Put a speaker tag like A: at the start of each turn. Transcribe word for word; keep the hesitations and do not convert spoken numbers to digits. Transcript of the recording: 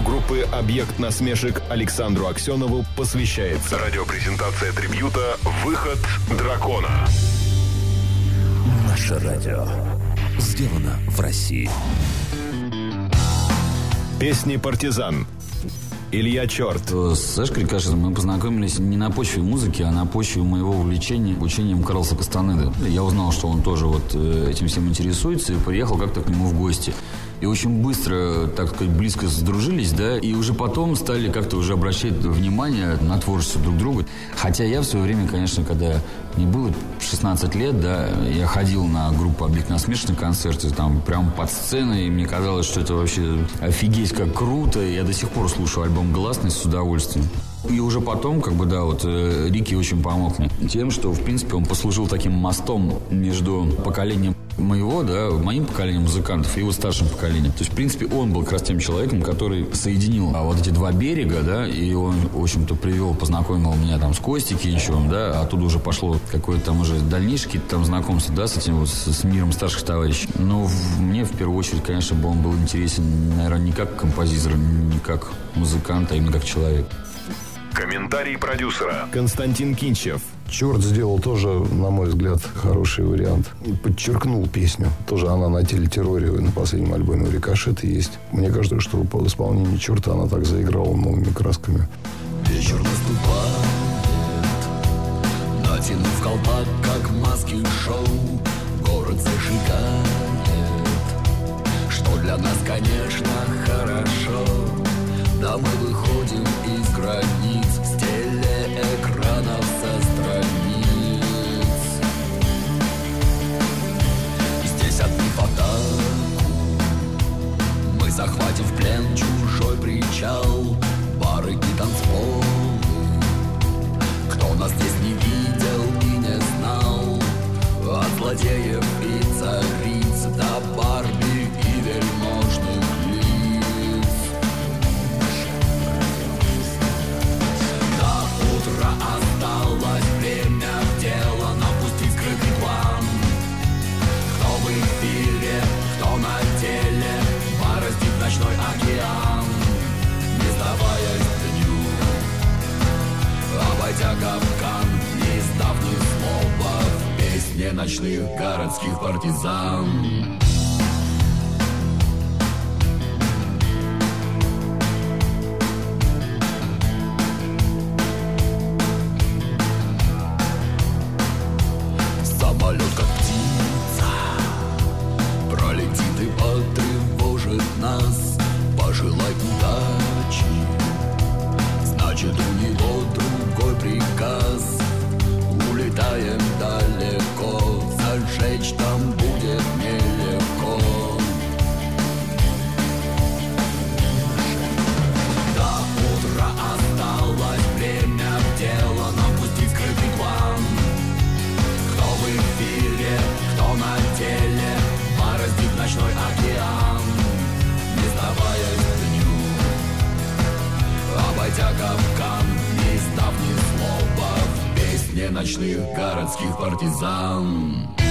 A: группы «Объект насмешек» Александру Аксенову посвящается. Радиопрезентация трибьюта «Выход дракона».
B: Наше радио сделано в России.
A: Песни «Партизан». Илья Черт.
C: С Сашкой Кашиным мы познакомились не на почве музыки, а на почве моего увлечения учением Карлса Кастанеды. Я узнал, что он тоже вот этим всем интересуется, и приехал как-то к нему в гости. И очень быстро, так сказать, близко сдружились, да, и уже потом стали как-то уже обращать внимание на творчество друг друга. Хотя я в свое время, конечно, когда мне было шестнадцать лет, да, я ходил на группу «Объект насмешек» концерты, там, прямо под сценой, и мне казалось, что это вообще офигеть как круто. Я до сих пор слушаю альбом «Гласность» с удовольствием. И уже потом, как бы, да, вот э, Рики очень помог мне тем, что, в принципе, он послужил таким мостом между поколением моего, да, моим поколением музыкантов и его старшим поколением. То есть, в принципе, он был как раз тем человеком, который соединил а, вот эти два берега, да, и он, в общем-то, привел, познакомил меня там с Костей Кинчевым, да, оттуда уже пошло какое-то там уже дальнейшее какие-то там знакомства, да, с этим вот, с, с миром старших товарищей. Но в, мне, в первую очередь, конечно, он был интересен, наверное, не как композитор, не как музыкант, а именно как человек.
A: Комментарий продюсера. Константин Кинчев.
D: «Черт» сделал тоже, на мой взгляд, хороший вариант. Подчеркнул песню. Тоже она на телетерроре, на последнем альбоме «Рикошеты» есть. Мне кажется, что по исполнению «Черта» она так заиграла новыми красками.
E: Вечер наступает, натянув колпак, как маски шоу, город зажигает, что для нас, конечно, хорошо. Да мы выходим из границ, с телеэкранов, со страниц. Здесь одни в атаку, мы захватим в плен чужой причал, бары и танцполы. Кто нас здесь не видел и не знал, от злодеев и цариц до Барби и вельможных лиц. Осталось время в дело, напустить скрытый план. Кто в эфире, кто на теле, бороздит ночной океан, не сдаваясь дню, обойдя капкан, не издав ни слова в песне ночных городских партизан. Самолет, как птица, пролетит и потревожит нас. Пожелай удачи, значит, у него другой приказ. Улетаем далеко, зажечь там будет нелегко. До утра осталось время в дело, напустить скрытый план. В эфире, кто на теле, бороздит ночной океан, не сдаваясь дню, обойдя капкан, не издав ни слова в песне ночных городских партизан.